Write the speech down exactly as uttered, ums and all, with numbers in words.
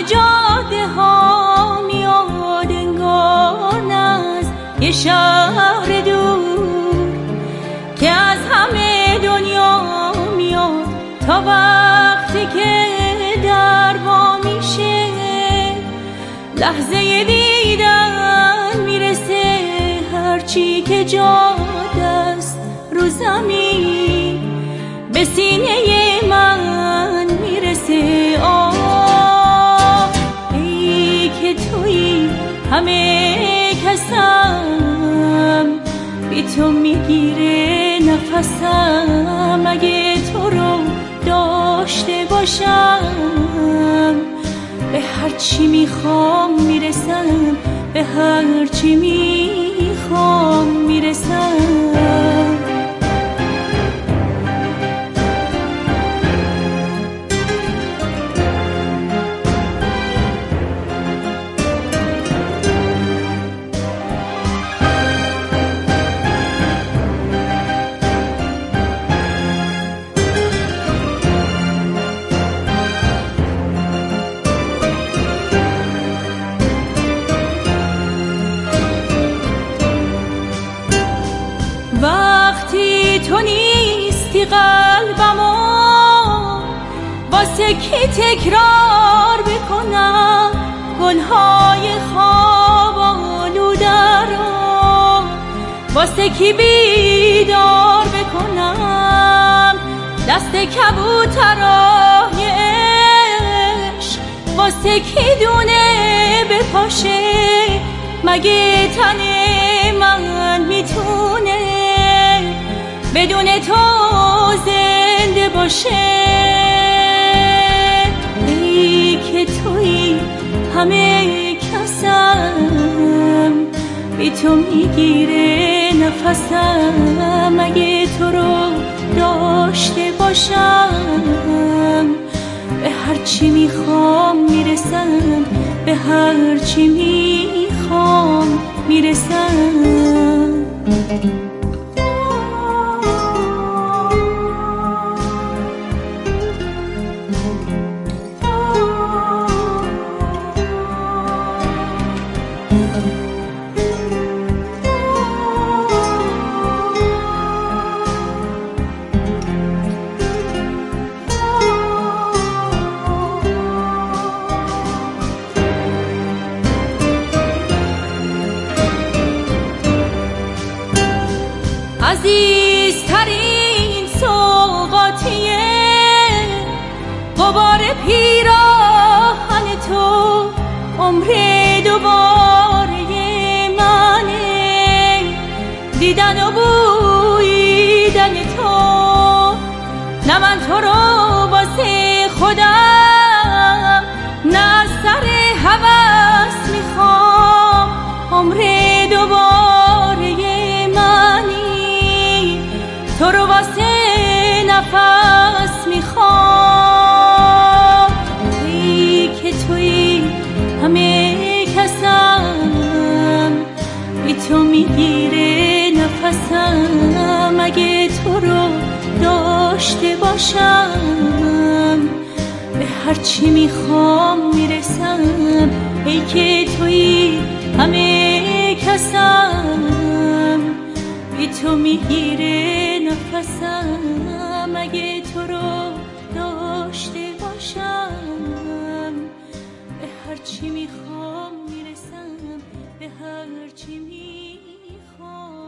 جاده ها میاد انگار از یه شهر دور که از همه دنیا میاد تا وقتی که در وا میشه لحظه دیدن میرسه هرچی که جاده است رو زمین به سینه من میرسه. آه ای که تویی همه کسم بی تو میگیره نفسم اگه تو رو داشته باشم به هرچی میخوام میرسم به هرچی میخوام میرسم. وقتی تو نیستی قلبمو واسه کی تکرار بکنم گلهای خواب آلوده رو واسه کی بیدار بکنم دست کبوترای عشق واسه کی دونه بپاشه مگه تن من میتونه بدون تو زنده باشه. ای که تویی همه کسم بی تو میگیره نفسم اگه تو رو داشته باشم به هرچی میخوام میرسم به هرچی میخوام میرسم. عزیزترین سوغاتیه غبار پیراهن تو عمر دوباره منه دیدن و بویدن تو نه من تو رو واسه خودم نه از سر هوس میخوام عمر دوباره تو رو واسه نفس میخوام. ای که تویی همه کسم بی تو میگیره نفسم اگه تو رو داشته باشم به هرچی میخوام میرسم. ای که تویی همه کسم بی تو میگیره نفسم اگه تو رو داشته باشم به هرچی میخوام میرسم به هرچی میخوام